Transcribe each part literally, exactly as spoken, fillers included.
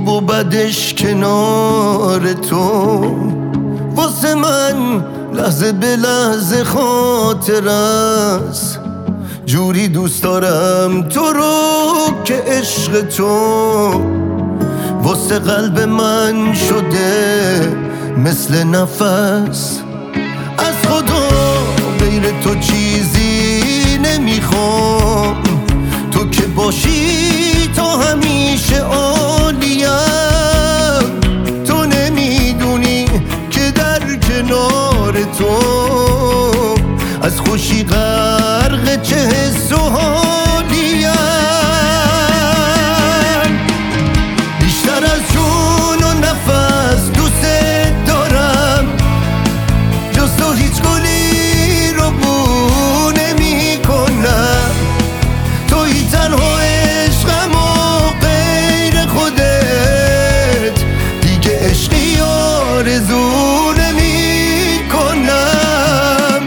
خوب و بدش کنار تو، واسه من لحظه به لحظه خاطر است. جوری دوست دارم تو رو که عشق تو واسه قلب من شده مثل نفس. از خدا غیر تو چیزی نمیخوام، تو که باشی تا همیشه عالیم. تو نمیدونی که در کنار تو از خوشی غرق چه حس و حالیم. بیشتر از جون و نفس دوست دارم، جز تو هیچ گلی رو بو نمی کنم. توی تنها عشقم و غیر خودت دیگه عشقی آرزو نمی کنم.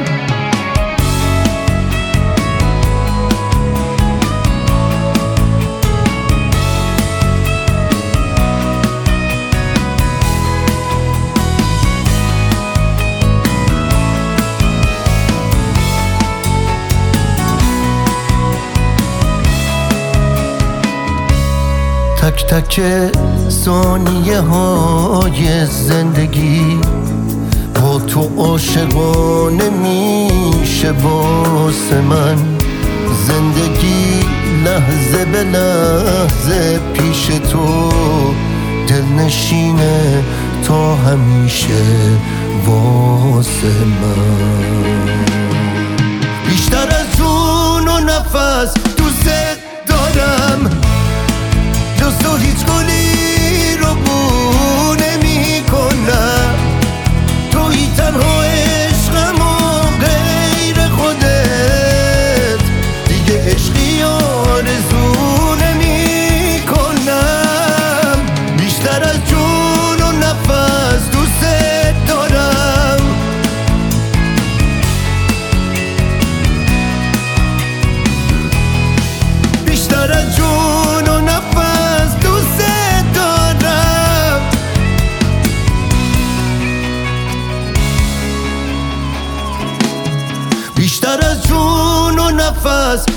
تک تک ثانیه های زندگی با تو عاشقانه میشه واسه من. زندگی لحظه به لحظه پیش تو دلنشینه تا همیشه واسه من. بیشتر از جون و نفس دوست دارم، جز تو هیچ گلی رو بو نمی کنم. توی تنها عشقم و غیر خودت دیگه عشقی آرزو نمی کنم. بیشتر از جون و نفس دوست دارم، بیشتر از جون و نفس دوست دارم. بیشتر از جون و نفس